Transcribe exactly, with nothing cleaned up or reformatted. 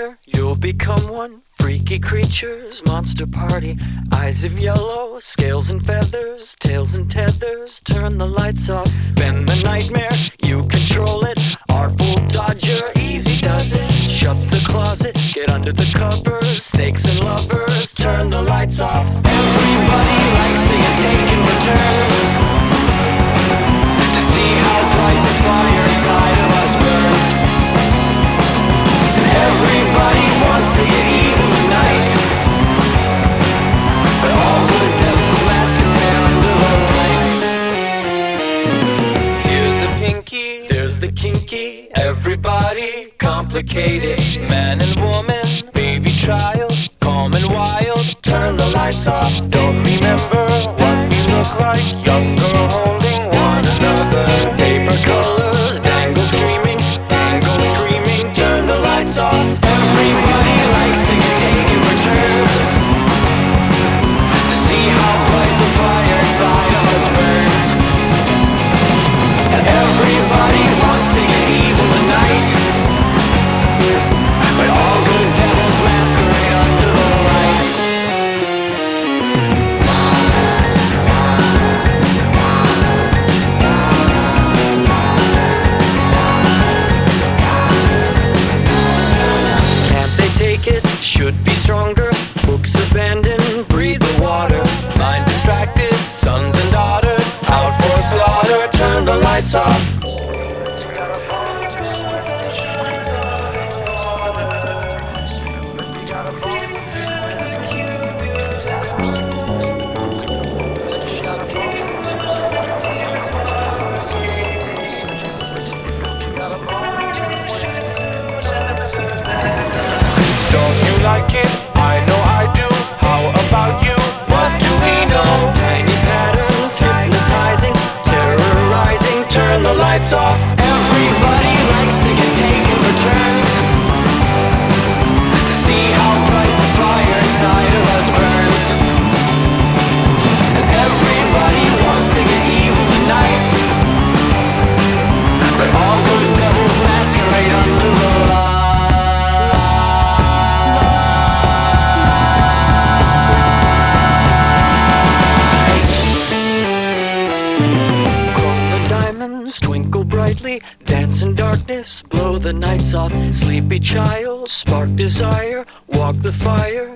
nightmare, you'll become one. Freaky creatures, monster party, eyes of yellow, scales and feathers, tails and tethers. Turn the lights off, bend the nightmare, you control it. Artful dodger, easy does it. Shut the closet, get under the covers. Snakes and lovers, turn the lights off. Everybody likes to get taken for turns, to see how bright the fire inside of us burns. Everybody wants to get evil tonight, but all good devils masquerade under the light. Here's the pinky, there's the kinky. Everybody complicated, man and woman, baby child, calm and wild. Turn the lights off, don't remember what we look like. Young girl holding one another, paper colors dangle streaming, tangle screaming. Turn the lights off. Everybody likes to get taken for turns, to see how bright the fire inside of us burns. And everybody wants to get evil tonight, but all good devils masquerade under the light. Can't they take it? Should be stronger. Books abandoned, breathe the water. Mind distracted, sons and daughters out for slaughter. Turn the lights off. Don't you like it? I know I do. How about you? What do we know? Tiny patterns, hypnotizing, terrorizing. Turn the lights off. Everybody likes to get taken for turns, to see how bright the fire inside of us burns. And everybody wants to get evil tonight, but all good devils masquerade under the light. Twinkle brightly, dance in darkness, blow the nights off. Sleepy child, spark desire, walk the fire.